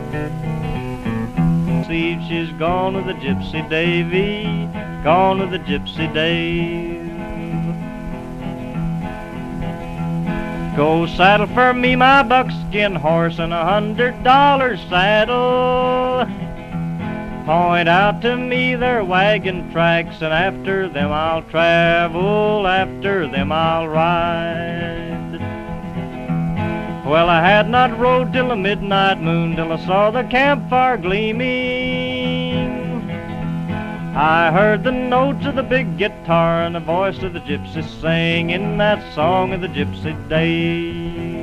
See, she's gone with the gypsy Davy, gone with the gypsy Dave. Go saddle for me my buckskin horse and $100 saddle. Point out to me their wagon tracks, and after them I'll travel, after them I'll ride. Well, I had not rode till the midnight moon, till I saw the campfire gleaming. I heard the notes of the big guitar and the voice of the gypsy singing that song of the gypsy Dave.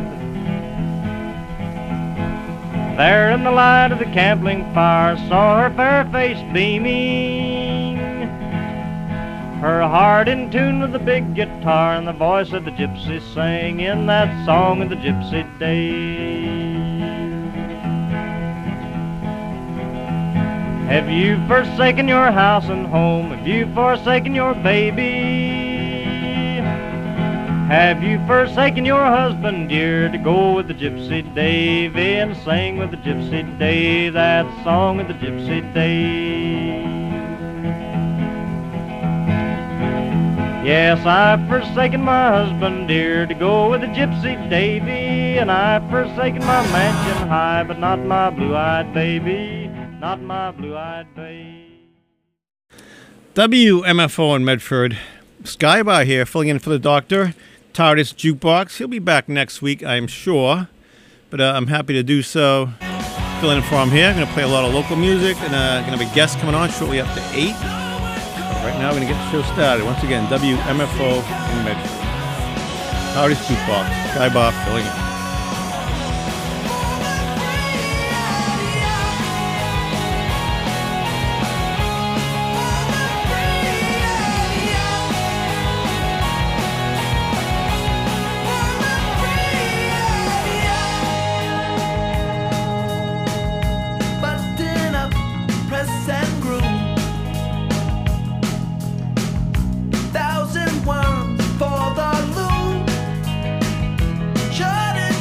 There in the light of the campling fire, saw her fair face beaming, her heart in tune with the big guitar and the voice of the gypsy singing that song of the gypsy Dave. Have you forsaken your house and home? Have you forsaken your baby? Have you forsaken your husband dear to go with the gypsy Davy and sing with the gypsy Dave that song of the gypsy Dave? Yes, I've forsaken my husband dear to go with the gypsy Davy, and I've forsaken my mansion high, but not my blue-eyed baby, not my blue-eyed baby. WMFO in Medford. Skybar here, filling in for the doctor. TARDIS Jukebox. He'll be back next week, I'm sure. But I'm happy to do so. Filling in for him here. I'm going to play a lot of local music, and going to have a guest coming on shortly after 8. But right now, we're going to get the show started. Once again, WMFO in Medford. TARDIS Jukebox. Skybar filling in. Shut it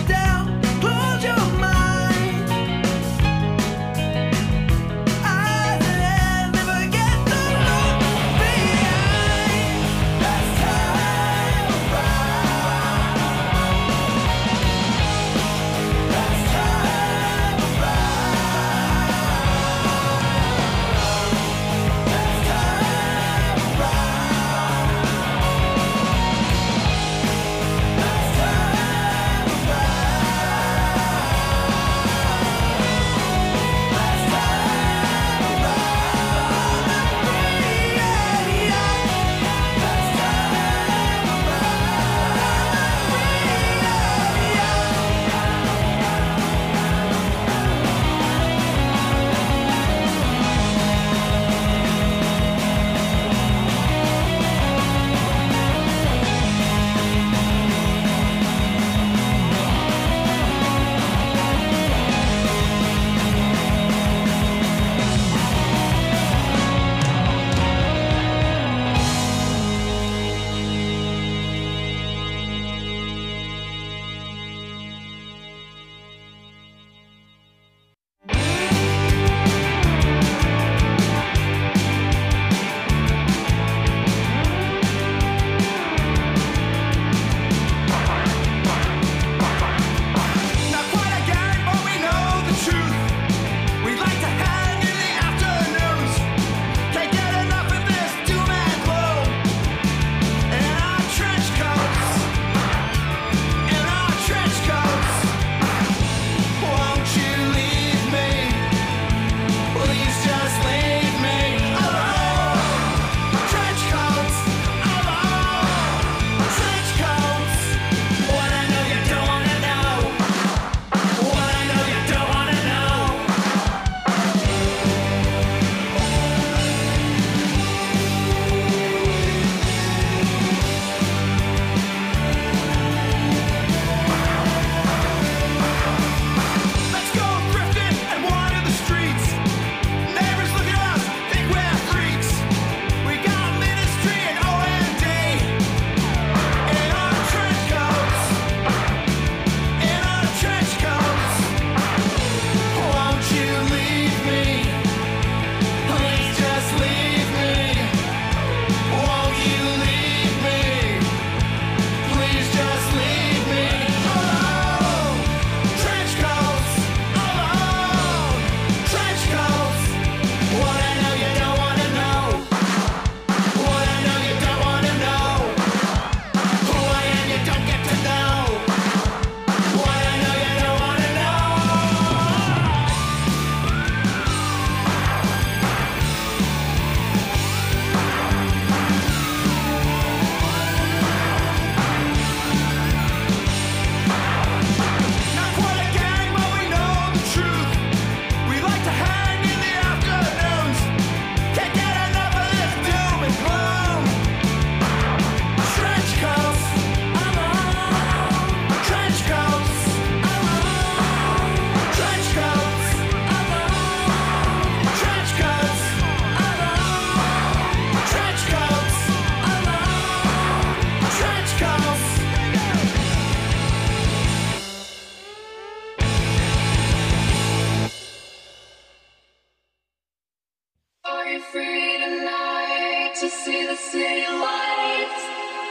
you free tonight to see the city lights?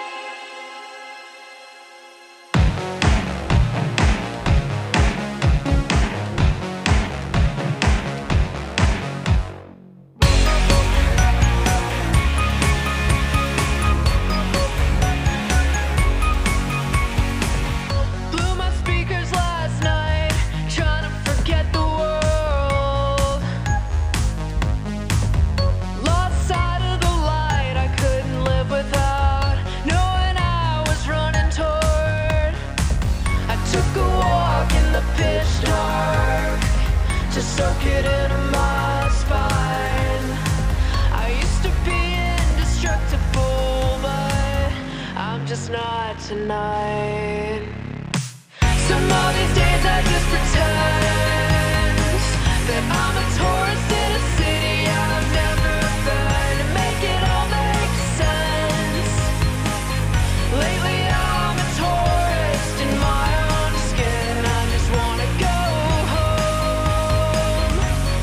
Blew my speakers last night, trying to forget the world. Lost sight of the light I couldn't live without, knowing I was running toward. I took a walk in the pitch dark to soak it into my spine. I used to be indestructible, but I'm just not tonight. Some of these days I just pretend that I'm a tourist in a city I've never been, to make it all make sense. Lately I'm a tourist in my own skin. I just wanna go home.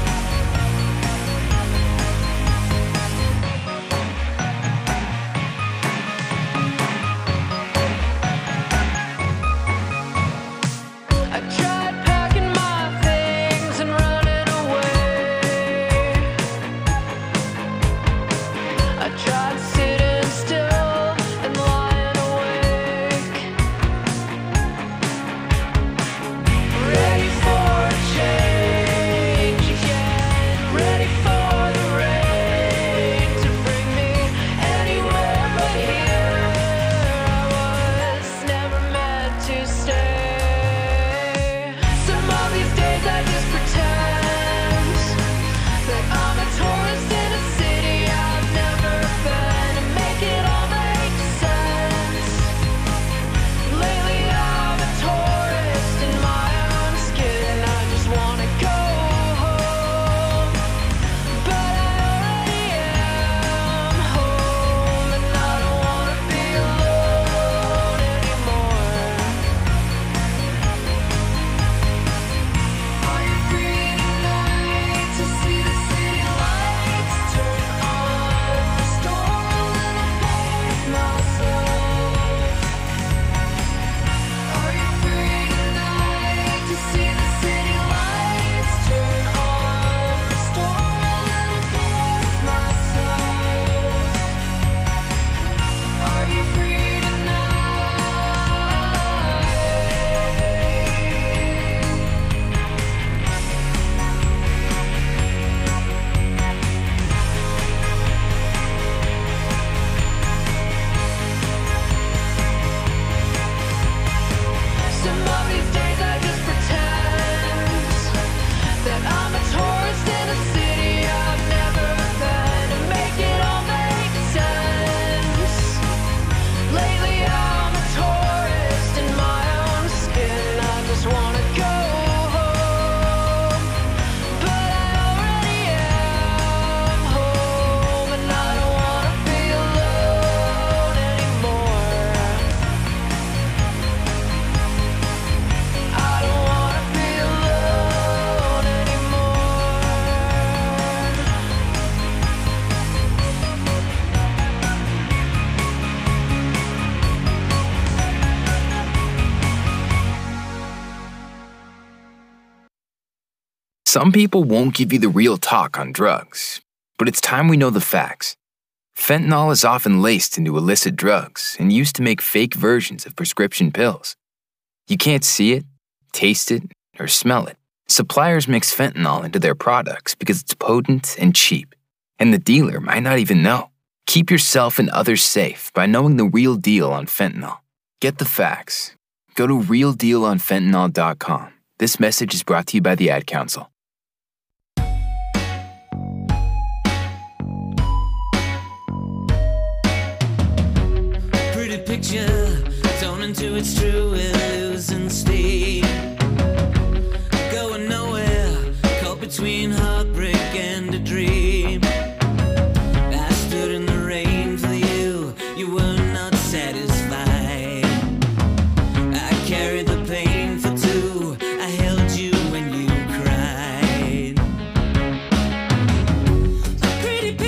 I tried packing my things and running away. I tried sitting still and lying awake, ready for a change again, ready for the rain to bring me anywhere but here. I was never meant to stay. Some of these days I just pretend that I'm a tourist in a city I've never been, to make it all make sense. Lately I'm a tourist in my own skin. I just wanna go home, but I already am home, and I don't wanna be alone anymore. Are you free tonight to see the city lights? Turn on the storm and I paint myself. Are you free tonight to see the city lights? Turn on the storm and I paint myself. Are you free tonight? Some of these days I just pretend that I'm a tourist in a city I've never been, to make it all make sense. Lately I'm a tourist in my own skin. I just wanna go home, but I already am home, and I don't wanna be alone anymore. I don't wanna be alone anymore. Some people won't give you the real talk on drugs, but it's time we know the facts. Fentanyl is often laced into illicit drugs and used to make fake versions of prescription pills. You can't see it, taste it, or smell it. Suppliers mix fentanyl into their products because it's potent and cheap, and the dealer might not even know. Keep yourself and others safe by knowing the real deal on fentanyl. Get the facts. Go to realdealonfentanyl.com. This message is brought to you by the Ad Council. Pretty picture, torn into its true, we're losing steam. Going nowhere, caught between heartbreak and a dream. I stood in the rain for you, you were not satisfied. I carried the pain for two, I held you when you cried. A pretty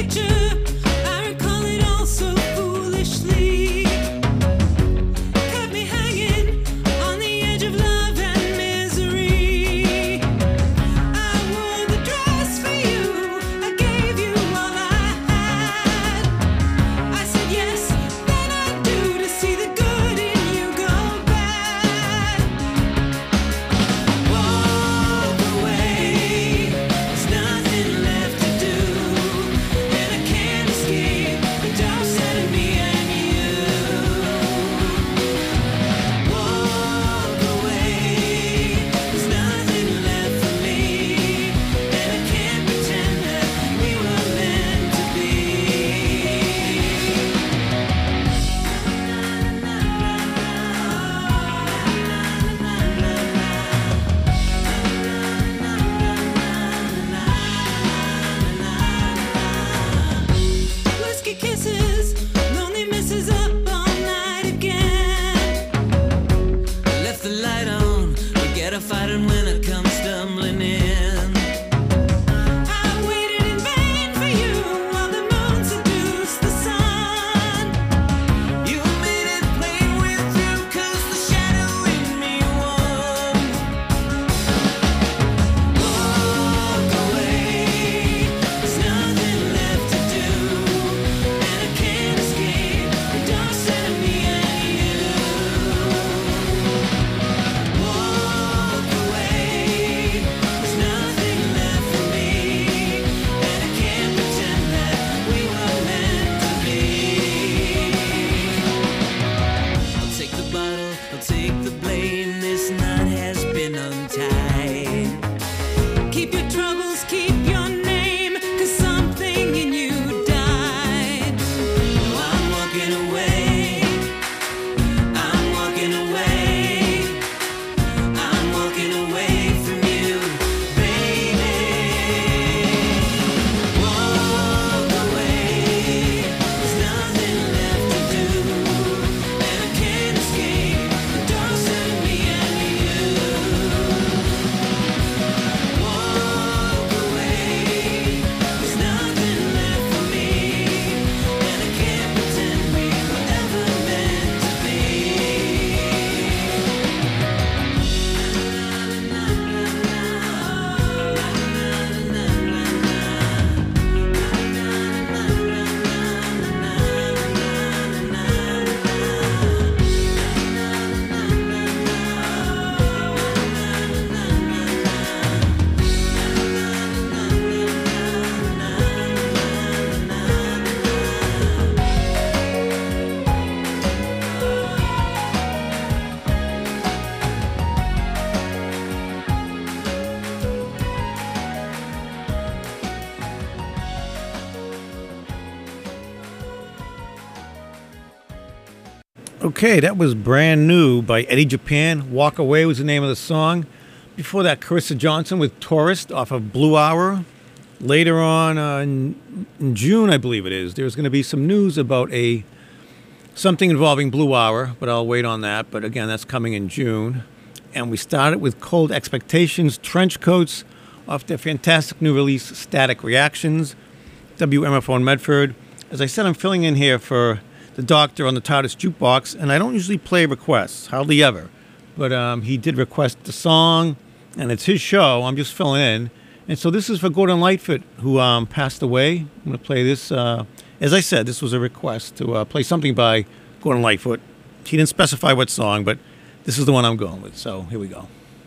Okay, that was Brand New by Eddie Japan. Walk Away was the name of the song. Before that, Carissa Johnson with Tourist off of Blue Hour. Later on in June, I believe it is, there's going to be some news about something involving Blue Hour, but I'll wait on that. But again, that's coming in June. And we started with Cold Expectations, Trench Coats, off their fantastic new release, Static Reactions, WMFO in Medford. As I said, I'm filling in here for the doctor on the TARDIS Jukebox, and I don't usually play requests, hardly ever. But he did request the song, and it's his show. I'm just filling in. And so this is for Gordon Lightfoot, who passed away. I'm going to play this. As I said, this was a request to play something by Gordon Lightfoot. He didn't specify what song, but this is the one I'm going with. So here we go.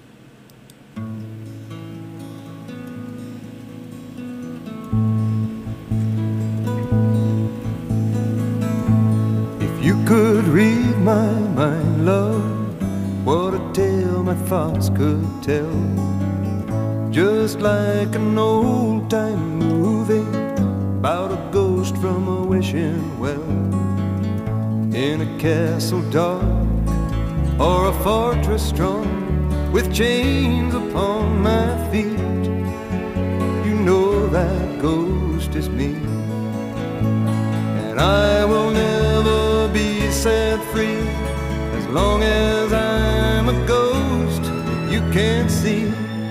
If you could read my mind, love, what a tale my thoughts could tell. Just like an old-time movie about a ghost from a wishing well, in a castle dark or a fortress strong with chains upon my feet. You know that ghost is me, and I will never be set free as long as I'm a ghost that you can't see.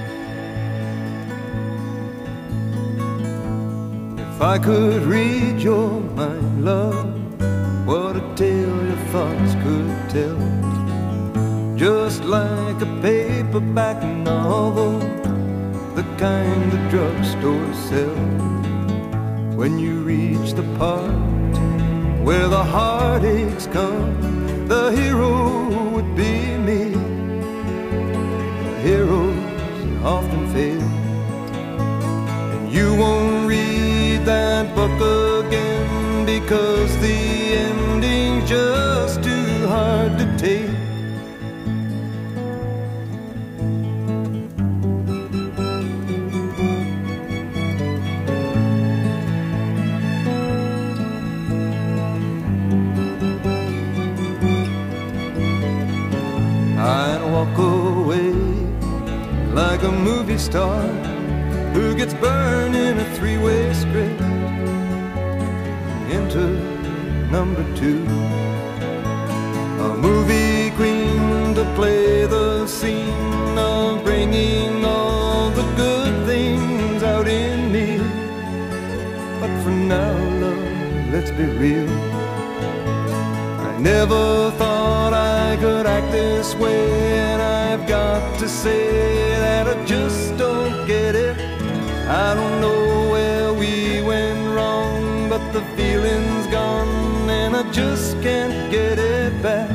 If I could read your mind, love, what a tale your thoughts could tell. Just like a paperback novel, the kind the drugstores sell. When you reach the part where the heartaches come, the hero would be me. The heroes often fail, and you won't read that book again because the ending's just too hard to take. I'd walk away like a movie star who gets burned in a three-way script. Enter number two, a movie queen to play the scene of bringing all the good things out in me. But for now, love, let's be real, I never thought I could act this way, and I've got to say that I just don't get it. I don't know where we went wrong, but the feeling's gone and I just can't get it back.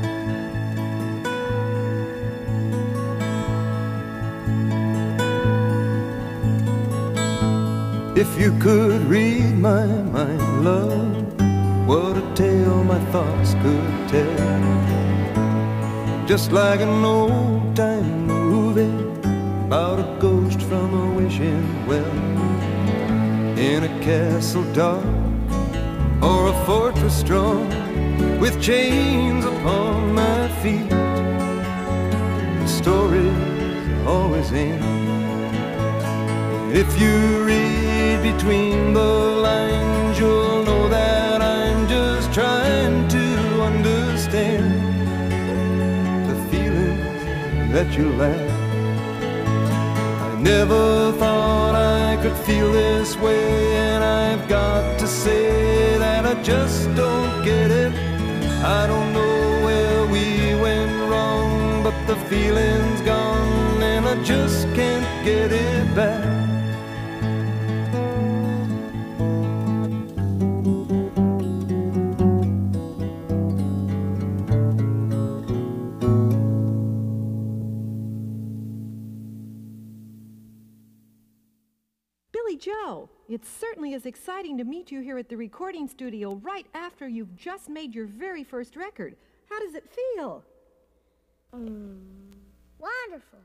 If you could read my mind, love, what a tale my thoughts could tell. Just like an old-time movie about a ghost from a wishing well, in a castle dark or a fortress strong with chains upon my feet. The story's always end. If you read between the lines, you'll know that I'm just trying to understand the feelings that you lack. I never thought I could feel this way, and I've got to say that I just don't get it. I don't know where we went wrong, but the feeling's gone and I just can't get it back. Joe, it certainly is exciting to meet you here at the recording studio right after you've just made your very first record. How does it feel? Wonderful.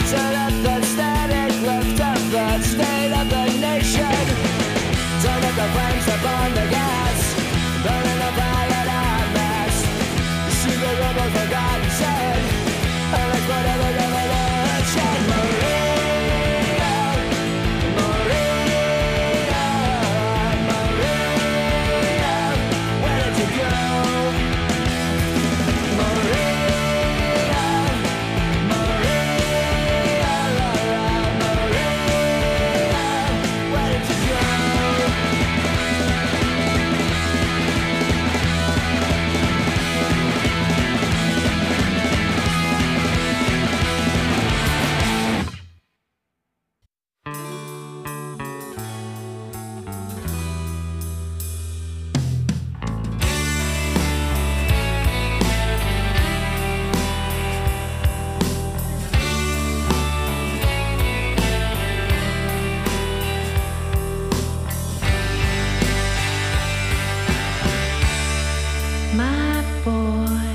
Turn up the static, lift up the state of the nation. Turn up the flames upon the gas, burning the fire at mass. See the rebel forgotten said, and let's whatever revolution. Maria, Maria, Maria, where did you go? Maria, Maria, Maria, where did you go? My boy,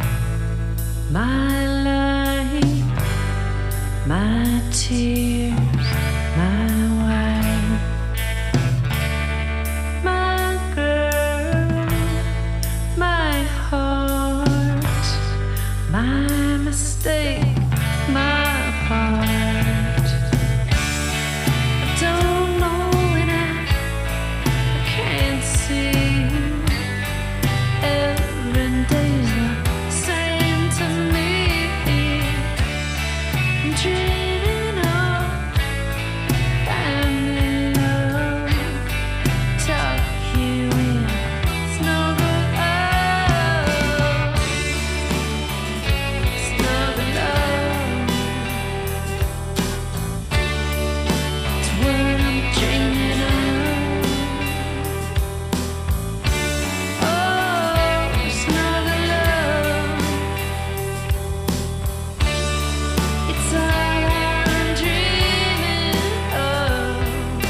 my life, my tears, my wife, my girl, my heart, my mistake, my part. I don't know when I can't see. Every day's the same to me. I'm dreaming of family love. Tuck you in, snuggle up, snuggle up. It's what I'm dreaming of. Oh, snuggle up. It's all I'm dreaming of.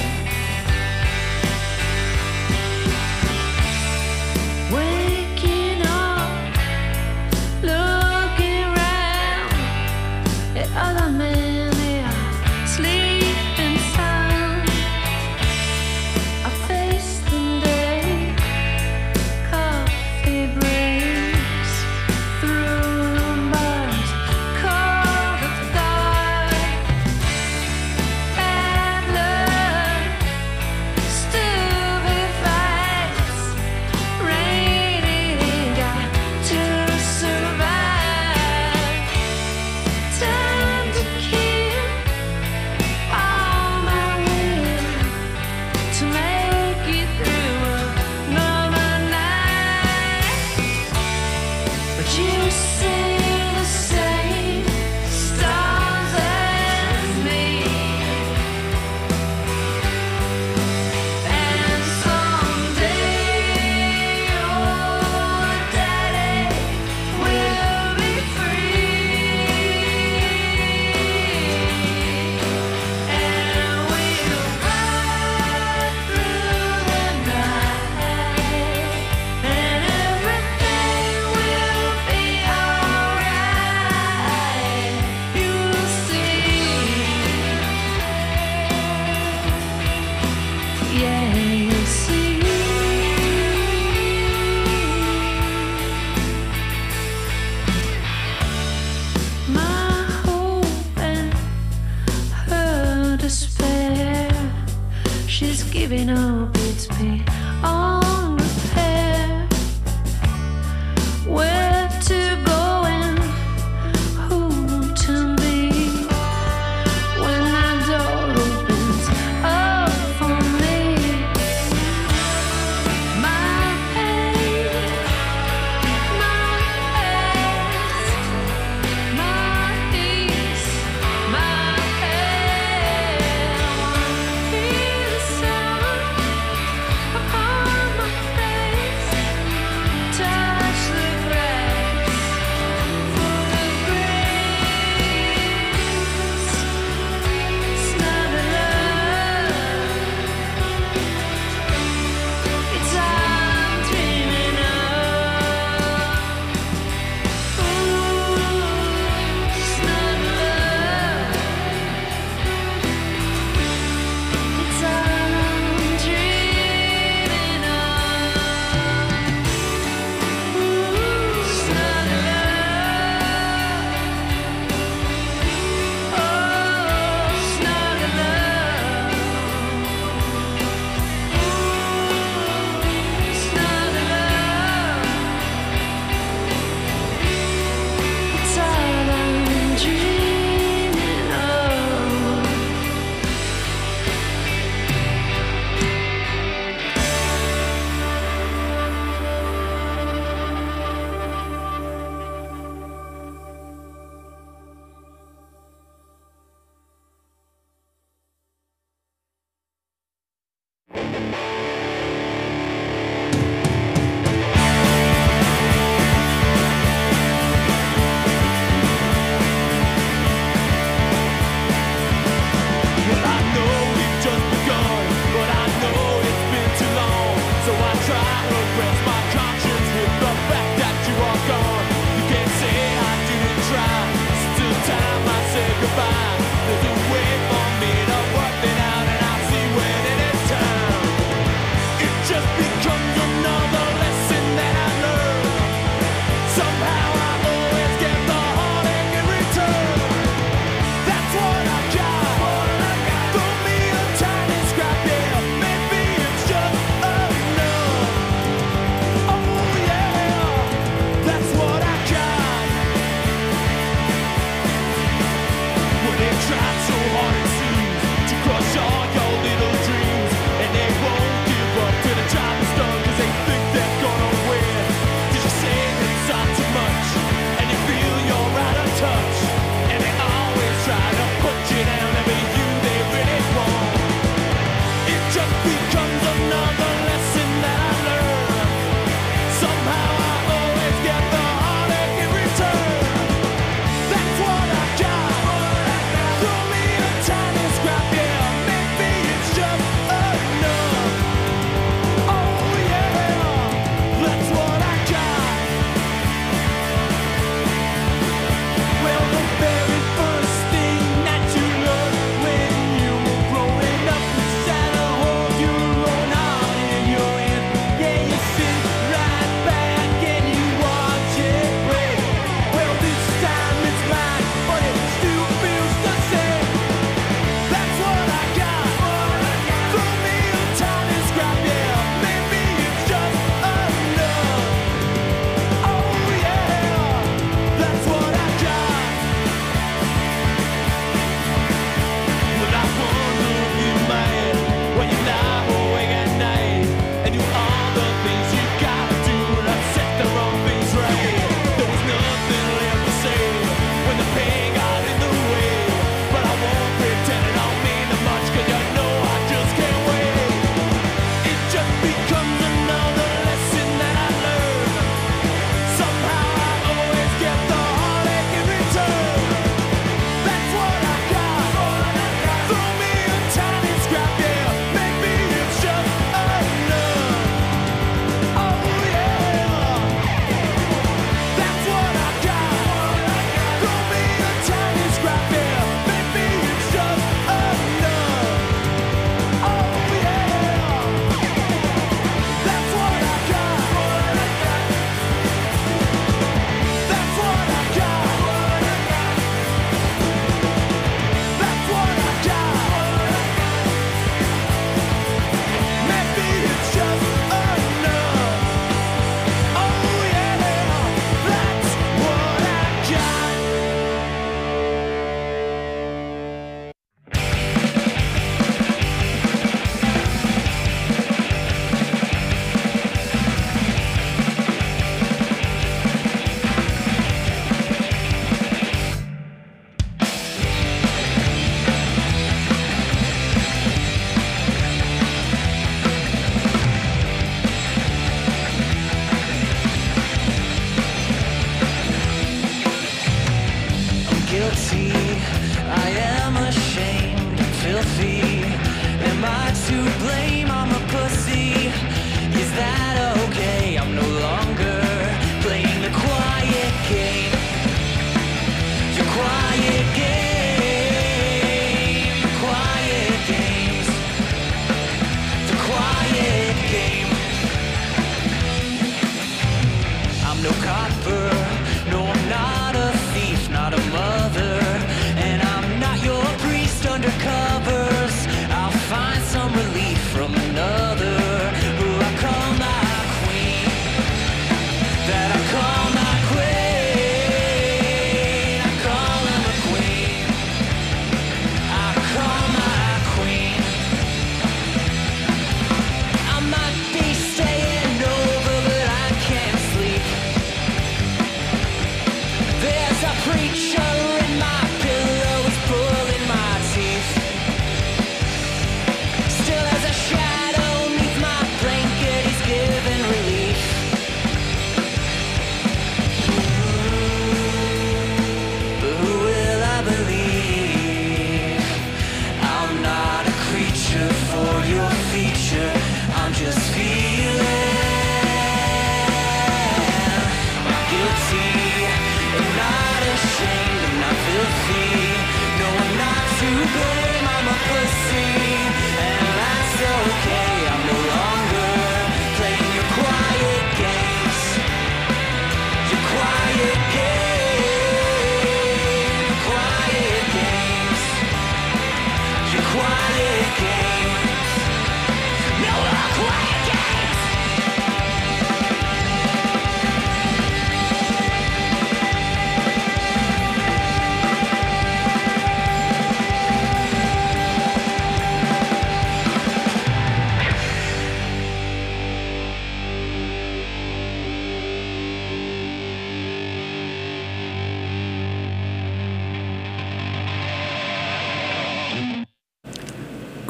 Waking up, looking round at other men, they are sleeping sound. I face the day, coffee breaks through the bars, call the thought. Bad luck, stupid fights, rainy, got to survive. Time to kill all my will to make it through another night. But you see the same stars as me, and someday your daddy will be free, and we'll ride through the night, and everything will be alright. You'll see, yeah, you'll see. My hope and her despair, she's giving up, it's beyond repair. Where to go and who to be when that door opens up for me. My pain, my past, my peace, my pain. Hear the sound all your little dreams, and they won't give up till the job is done, 'cause they think they're gonna win. Did you say inside too much, and you feel you're out of touch, and they always try to put you down, and be you they really want. It just becomes another lesson that I learned. Somehow I always get the heartache in return. That's what I got. Throw me a tiny scrap, yeah, make me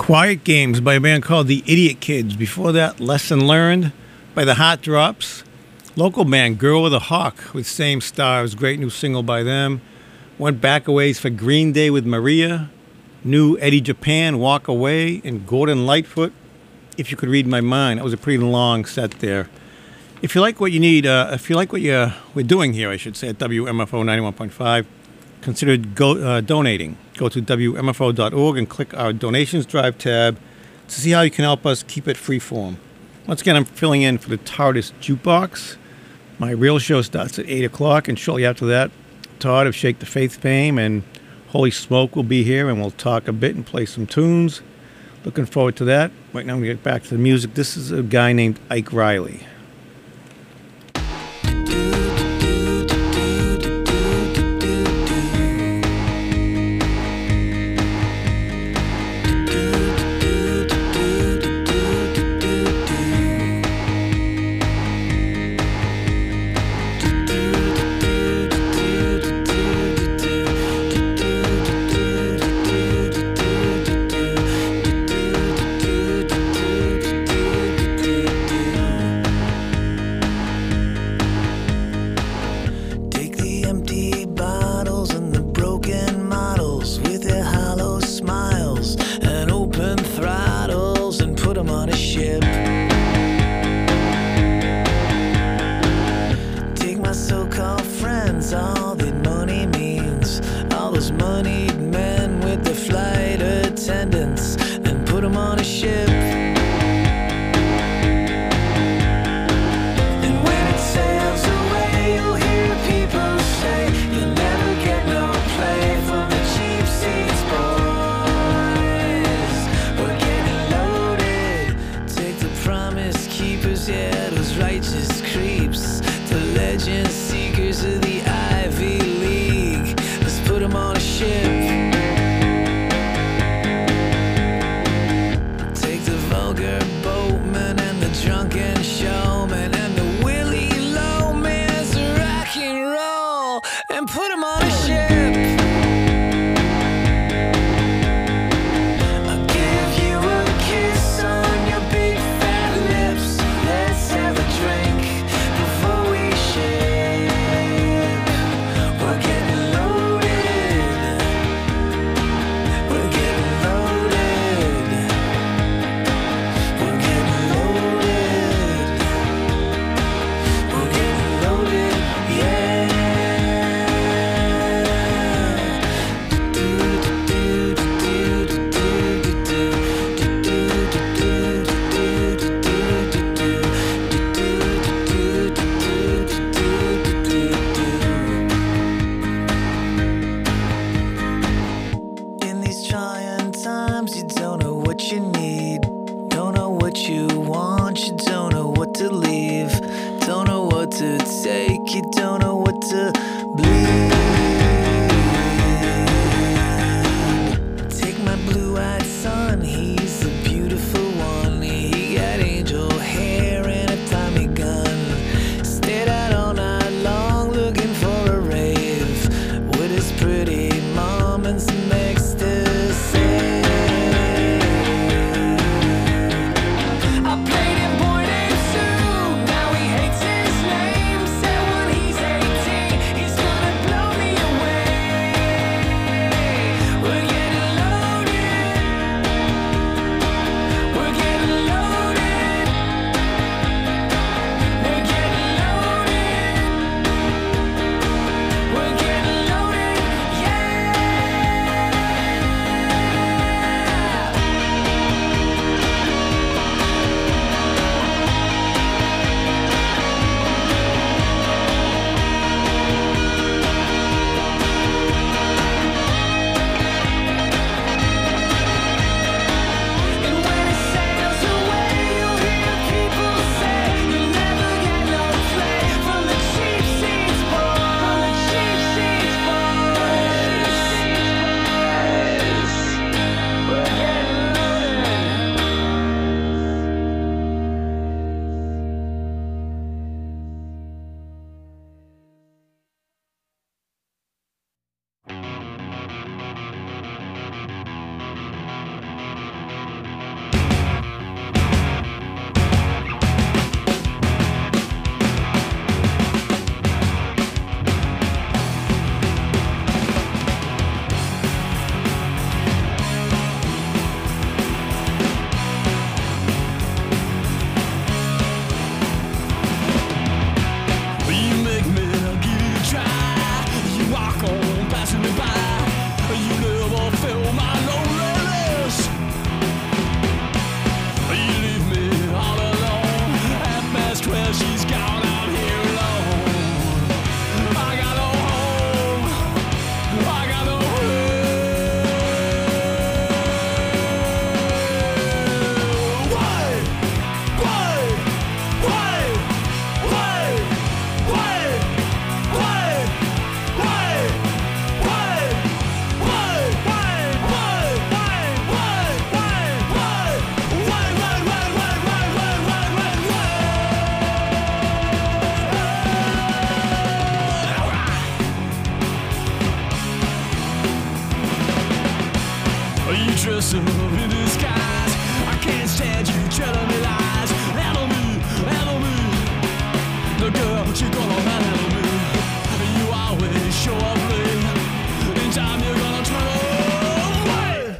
Quiet Games by a band called the Idiot Kids. Before that, Lesson Learned by the Hot Drops. Local band Girl with a Hawk with Same Stars. Great new single by them. Went back a ways for Green Day with Maria. New Eddie Japan, Walk Away. And Gordon Lightfoot, If You Could Read My Mind. That was a pretty long set there. If you like what you need, if you like what we're doing here, I should say, at WMFO 91.5, consider donating. Go to WMFO.org and click our Donations Drive tab to see how you can help us keep it freeform. Once again, I'm filling in for the TARDIS Jukebox. My real show starts at 8 o'clock, and shortly after that, Todd of Shake the Faith fame and Holy Smoke will be here, and we'll talk a bit and play some tunes. Looking forward to that. Right now, I'm going to get back to the music. This is a guy named Ike Riley. Now he hates his name. Said when he's 18 You dress up in disguise. I can't stand you telling me lies. Handle me. No girl, but you're gonna handle me. You always show up late. In time you're gonna turn away.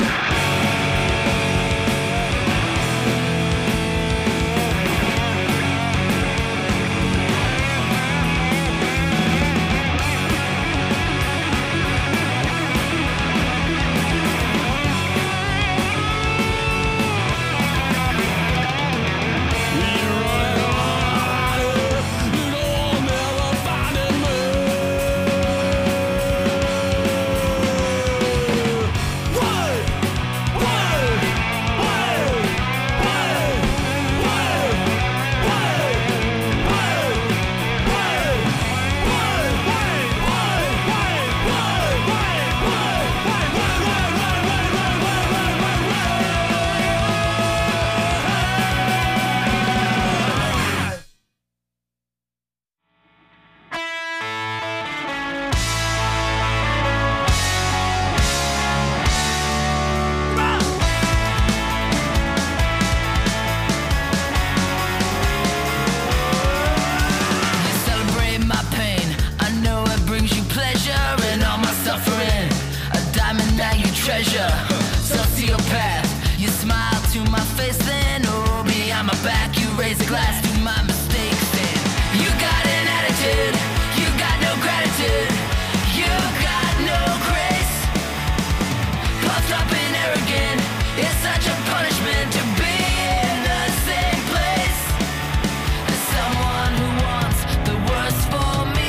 Treasure, sociopath. You smile to my face, then oh, behind my back, you raise a glass to my mistakes. And you got an attitude, you got no gratitude, you got no grace. Puffed up and arrogant, it's such a punishment to be in the same place as someone who wants the worst for me.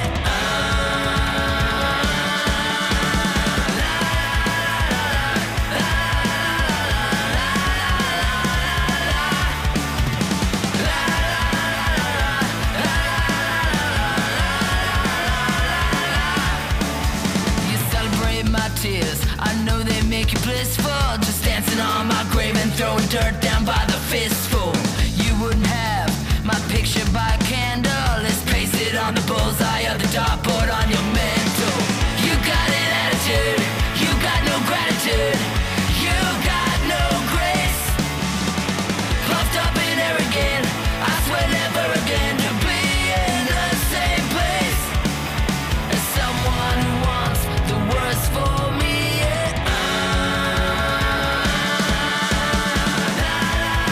Tears, I know they make you blissful. Just dancing on my grave and throwing dirt down by the fistful. You wouldn't have my picture by a candle. Let's paste it on the bullseye of the dartboard on your mantle. You got an attitude, you got no gratitude, you got no grace. Puffed up and arrogant, I swear never again to be in the same place as someone who wants the worst for me.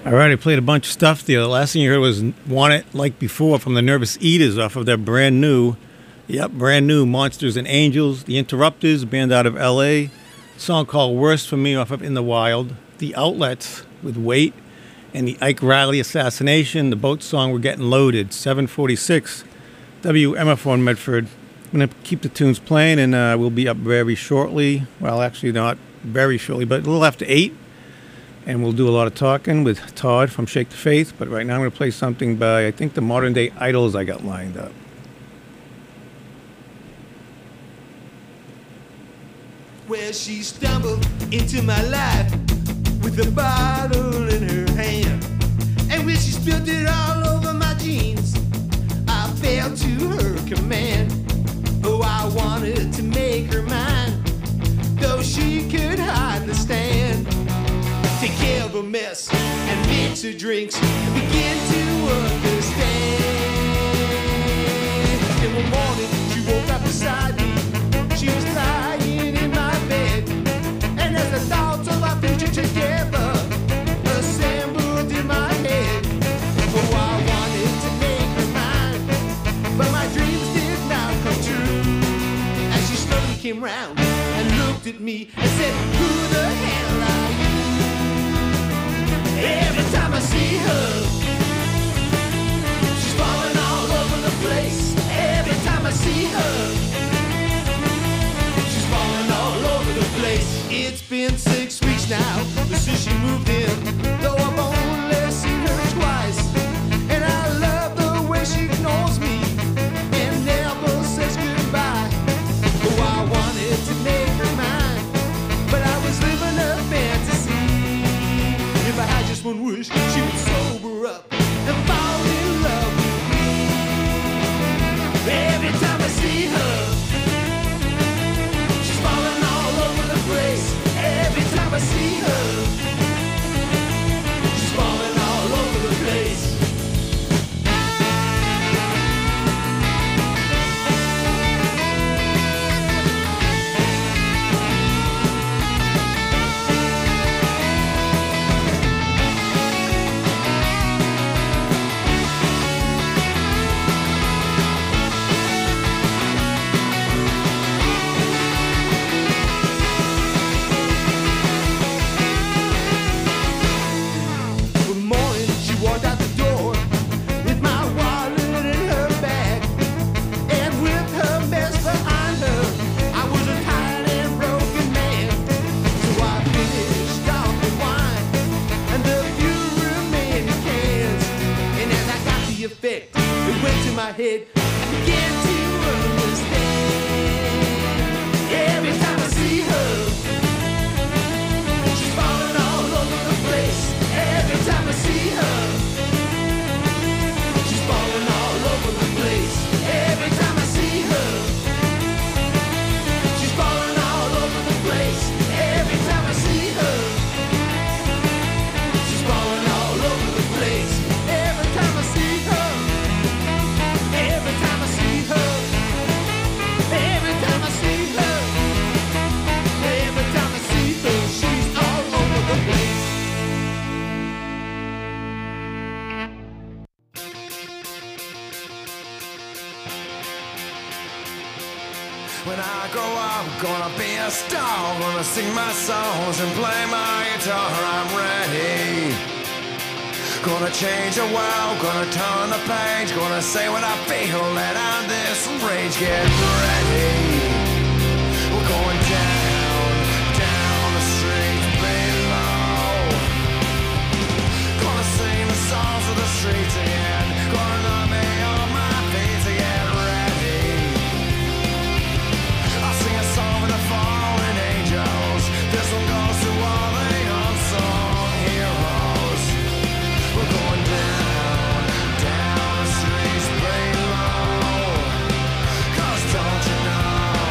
All right, I played a bunch of stuff there. The last thing you heard was Want It Like Before from the Nervous Eaters off of their brand new Monsters and Angels. The Interrupters, a band out of L.A. A song called Worst for Me off of In the Wild. The Outlets with Wait. And the Ike Riley Assassination, the boat song We're Getting Loaded. 746 WMFO in Medford. I'm going to keep the tunes playing, and we'll be up very shortly. Well, actually not very shortly, but a little after 8. And we'll do a lot of talking with Todd from Shake the Faith. But right now I'm going to play something by, I think, the Modern Day Idols I got lined up. Well, she stumbled into my life with a bottle in her hand. And when she spilled it all over my jeans, I fell to her command. Oh, I wanted to make her mine, though she could hardly stand. Take care of a mess and mix her drinks and begin to understand. In the morning, she woke up beside me. She was lying in my bed, and as the thoughts of our future together assembled in my head, oh, I wanted to make her mine, but my dreams did not come true. As she slowly came round and looked at me and said, "Who the hell are you?" Every time I see her, she's falling all over the place. Every time I see her, she's falling all over the place. It's been 6 weeks now since she moved in, though I've only seen her twice. And I love the way she ignores me and never says goodbye. Oh, I wanted to make her mine, but I was living a fantasy. If I had just one wish, she would sober up and fall in love with me. Every time I see her, she's falling all over the place. Every time I see her, she's falling all over the place. Head, I begin to understand. Every time I see her, she's falling all over the place. Every time I see her, she's falling all over the place. Every time I see her, she's falling all over the place. Every time I see her, she's falling all over the place. Every time I see her. Every time I see her, every time I see her, every time I see her, she's all over the place. When I grow up, gonna be a star, gonna sing my songs and play my guitar, I'm ready. Gonna change the world, gonna turn the page, gonna say what I feel, let out this rage, get ready. We're going down, down the street below. Gonna sing the songs of the streets again, gonna love me on my feet to get ready. I'll sing a song for the fallen angels, this one goes to all the unsung heroes. We're going down, down the streets below. 'Cause don't you know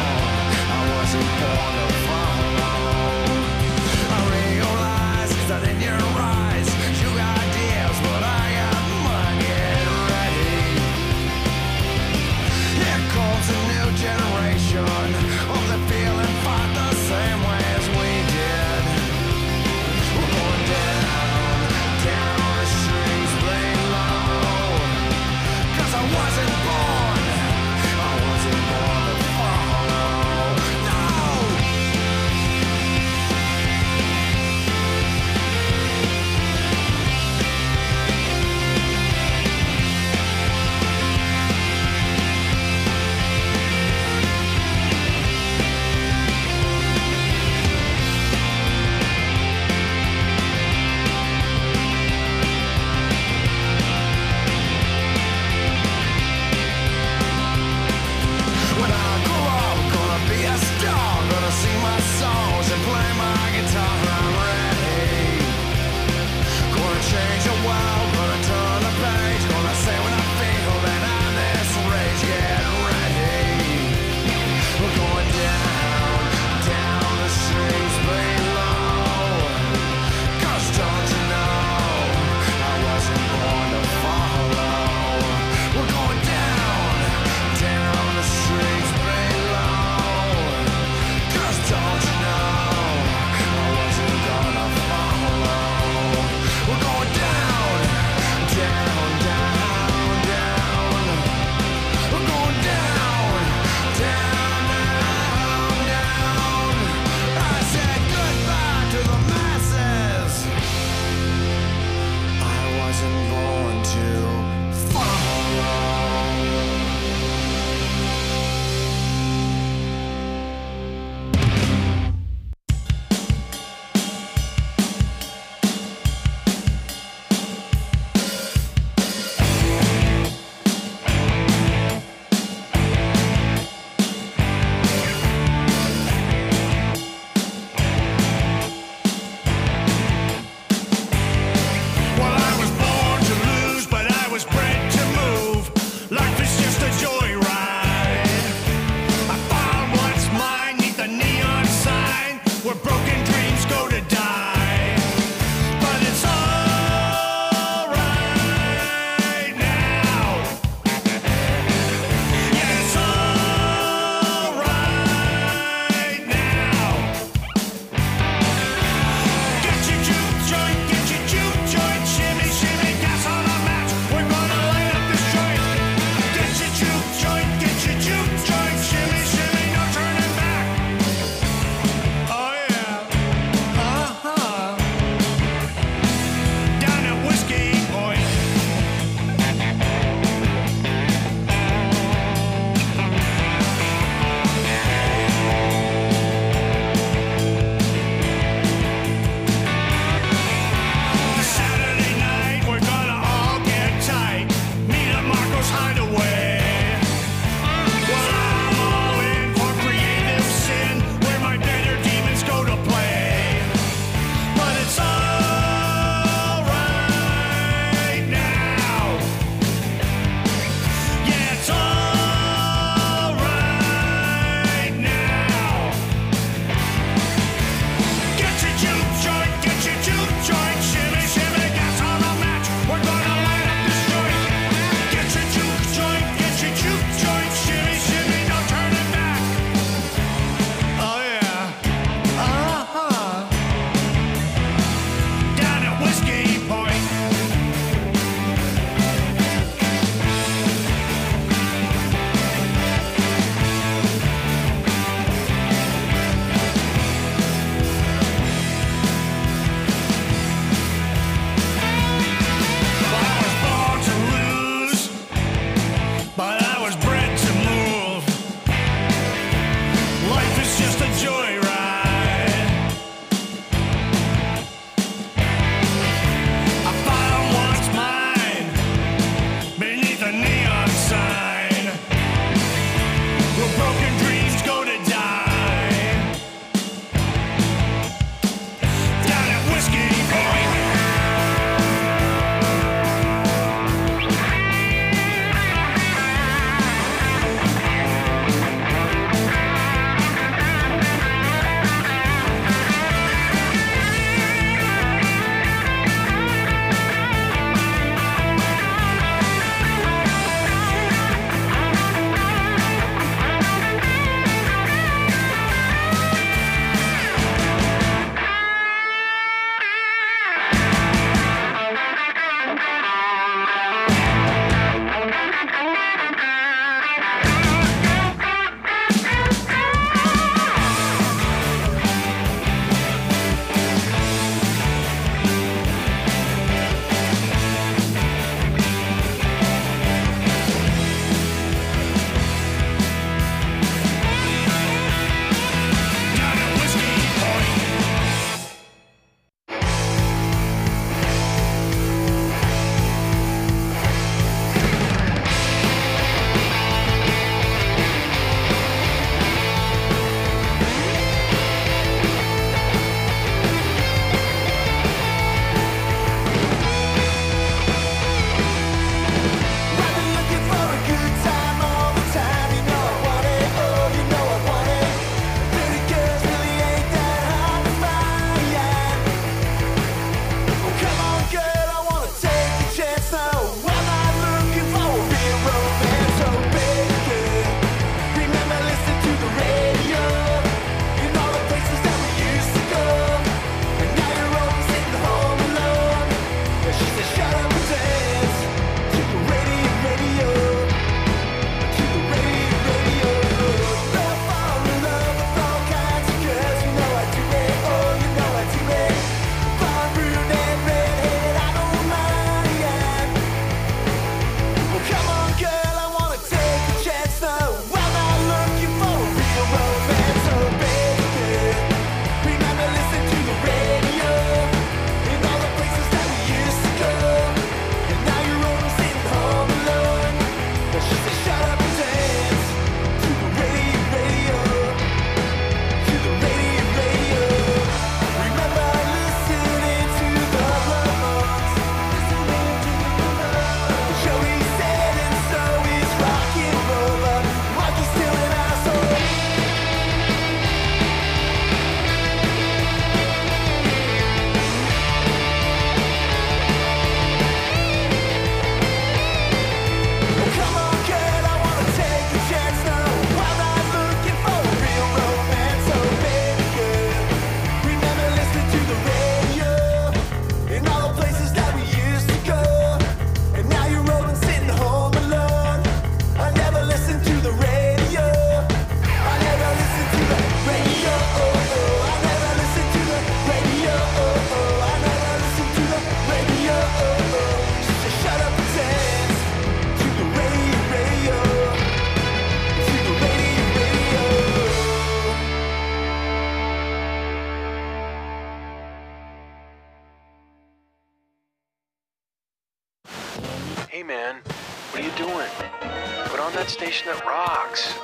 Hey man, what are you doing? Put on that station that rocks.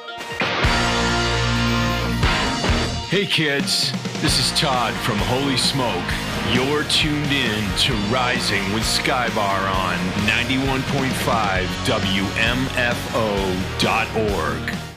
Hey kids, this is Todd from Holy Smoke. You're tuned in to Rising with Skybar on 91.5 WMFO.org.